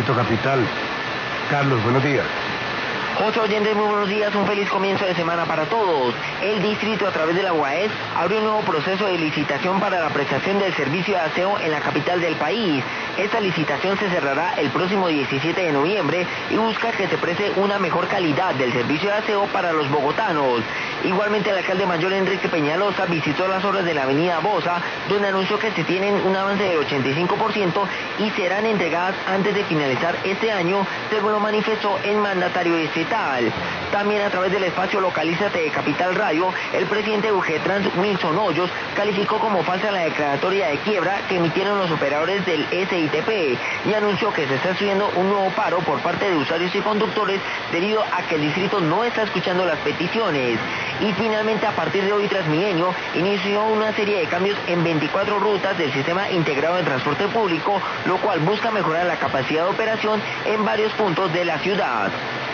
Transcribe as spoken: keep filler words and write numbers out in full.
Puerto Capital. Carlos, buenos días. José Oyentes, muy buenos días, un feliz comienzo de semana para todos. El distrito, a través de la U A E S, abrió un nuevo proceso de licitación para la prestación del servicio de aseo en la capital del país. Esta licitación se cerrará el próximo diecisiete de noviembre y busca que se preste una mejor calidad del servicio de aseo para los bogotanos. Igualmente, el alcalde mayor Enrique Peñalosa visitó las obras de la avenida Bosa, donde anunció que se tienen un avance del ochenta y cinco por ciento y serán entregadas antes de finalizar este año, según lo manifestó el mandatario estatal. También, a través del espacio Localízate de Capital Radio, el presidente de Ugetrans, Wilson Hoyos, calificó como falsa la declaratoria de quiebra que emitieron los operadores del S I T P y anunció que se está estudiando un nuevo paro por parte de usuarios y conductores debido a que el distrito no está escuchando las peticiones. Y finalmente, a partir de hoy, Transmilenio inició una serie de cambios en veinticuatro rutas del sistema integrado de transporte público, lo cual busca mejorar la capacidad de operación en varios puntos de la ciudad.